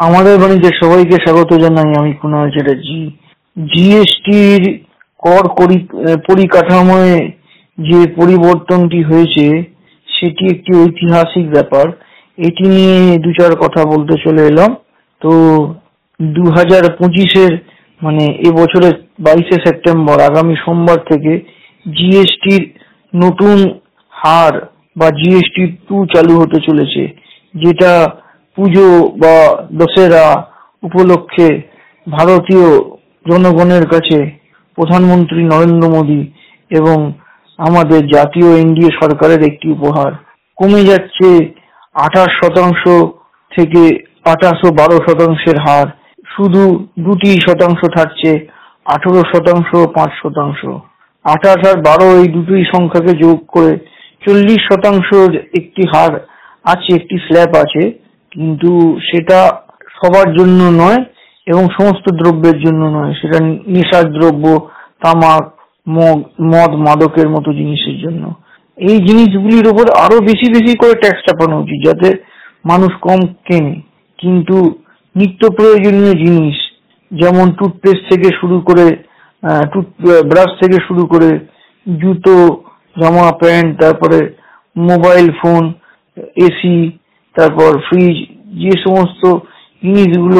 আমাদের বাণীতে সবাইকে স্বাগত জানাই। আমি কুণাল চ্যাটার্জি। জিএসটির পরিকাঠামোয় যে পরিবর্তনটি হয়েছে সেটি একটি ঐতিহাসিক ব্যাপার। এটি নিয়ে দু চার কথা বলতে চলে এলাম। তো 2025-এর মানে এবছরের 22শে সেপ্টেম্বর আগামী সোমবার থেকে জিএসটির নতুন হার বা জিএসটি 2 চালু হতে চলেছে, যেটা পুজো বা দশেরা উপলক্ষে ভারতীয় জনগণের কাছে প্রধানমন্ত্রী নরেন্দ্র মোদী এবং আমাদের জাতীয় এনডিএ সরকারের একটি উপহার। কমে যাচ্ছে 28% থেকে 28 ও 12% হার। শুধু 2% থাকছে 18%, 5%। 28 আর 12 এই দুটোই সংখ্যাকে যোগ করে 40% একটি হার আছে, একটি স্ল্যাব আছে, কিন্তু সেটা সবার জন্য নয় এবং সমস্ত দ্রব্যের জন্য নয়। সেটা নেশার দ্রব্য, তামাক, মদ, মাদকের মতো জিনিসের জন্য। এই জিনিসগুলির উপর আরো বেশি বেশি করে ট্যাক্স চাপানো উচিত, যাতে মানুষ কম কেনে। কিন্তু নিত্য প্রয়োজনীয় জিনিস যেমন টুথপেস্ট থেকে শুরু করে ব্রাশ থেকে শুরু করে জুতো, জামা প্যান্ট, তারপরে মোবাইল ফোন, এসি, তারপর ফ্রিজ, যে সমস্ত জিনিসগুলো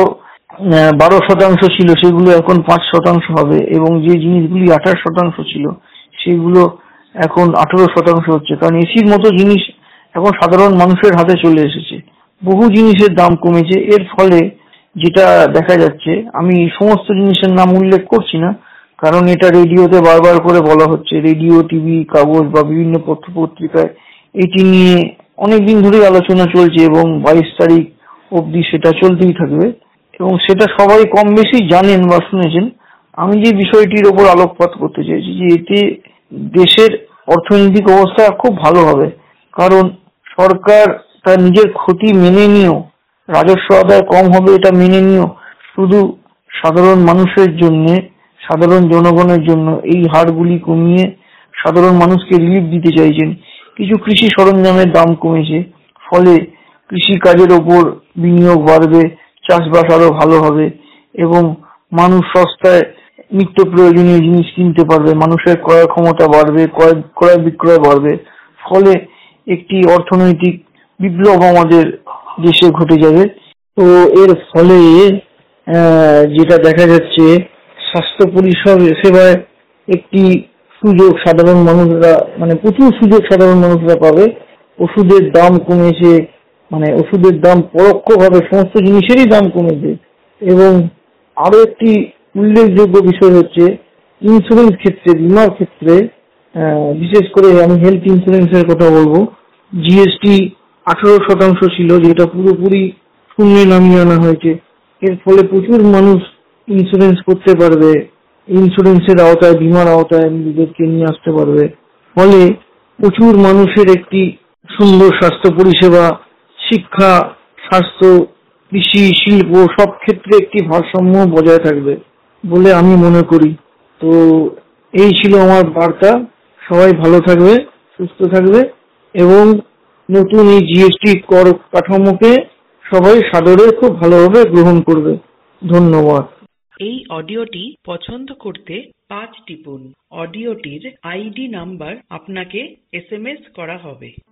12% ছিল সেগুলো এখন 5% হবে, এবং যে জিনিসগুলি 28% ছিল সেগুলো এখন 18% হচ্ছে। কারণ এসির মতো জিনিস এখন সাধারণ মানুষের হাতে চলে এসেছে। বহু জিনিসের দাম কমেছে। এর ফলে যেটা দেখা যাচ্ছে, আমি সমস্ত জিনিসের নাম উল্লেখ করছি না কারণ এটা রেডিওতে বারবার করে বলা হচ্ছে, রেডিও, টিভি, কাগজ বা বিভিন্ন পত্র পত্রিকায় এটি নিয়ে অনেকদিন ধরেই আলোচনা চলছে এবং 22 তারিখ অবধি সেটা চলতেই থাকবে, এবং সেটা সবাই কম বেশি জানেন বা শুনেছেন। আমি যে বিষয়টির ওপর আলোকপাত করতে চাইছি যে এতে দেশের অর্থনৈতিক অবস্থা খুব ভালো হবে, কারণ সরকার তার নিজের ক্ষতি মেনে নিয়েও, রাজস্ব আদায় কম হবে এটা মেনে নিয়েও শুধু সাধারণ মানুষের জন্য, সাধারণ জনগণের জন্য এই হারগুলি কমিয়ে সাধারণ মানুষকে রিলিফ দিতে চাইছেন। কিছু কৃষি সরঞ্জামের দাম কমেছে, ফলে কৃষি কাজের ওপর বিনিয়োগ বাড়বে, চাষবাস আরো ভালো হবে এবং মানুষ সস্তায় নিত্য প্রয়োজনীয় জিনিস কিনতে পারবে, মানুষের ক্রয় ক্ষমতা বাড়বে, ক্রয় বিক্রয় বাড়বে। ফলে একটি অর্থনৈতিক বিপ্লব আমাদের দেশে ঘটে যাবে। তো এর ফলে যেটা দেখা যাচ্ছে, স্বাস্থ্য পরিষেবায় একটি সুযোগ সাধারণ মানুষরা, মানে প্রচুর সুযোগ সাধারণ মানুষরা পাবে। ওষুধের দাম কমেছে, মানে ওষুধের দাম পরোক্ষভাবে সমস্ত জিনিসেরই দাম কমেছে। এবং আরো একটি উল্লেখযোগ্য বিষয় হচ্ছে ইন্স্যুরেন্স ক্ষেত্রে, বীমার ক্ষেত্রে, বিশেষ করে আমি হেলথ ইন্স্যুরেন্সের কথা বলবো। জিএসটি 18% ছিল, যেটা পুরোপুরি শূন্যে নামিয়ে আনা হয়েছে। এর ফলে প্রচুর মানুষ ইন্স্যুরেন্স করতে পারবে, ইন্স্যুরেন্সের আওতায়, বীমার আওতায় নিজেদেরকে নিয়ে আসতে পারবে। ফলে প্রচুর মানুষের একটি সুন্দর স্বাস্থ্য পরিষেবা, শিক্ষা, স্বাস্থ্য, কৃষি, শিল্প সব ক্ষেত্রে একটি ভারসাম্য বজায় থাকবে বলে আমি মনে করি। তো এই ছিল আমার বার্তা। সবাই ভালো থাকবে, সুস্থ থাকবে এবং নতুন এই জিএসটি কর কাঠামোকে সবাই সাদরে খুব ভালোভাবে গ্রহণ করবে। ধন্যবাদ। এই অডিওটি পছন্দ করতে 5 টিপুন। অডিওটির আইডি নাম্বার আপনাকে এসএমএস করা হবে।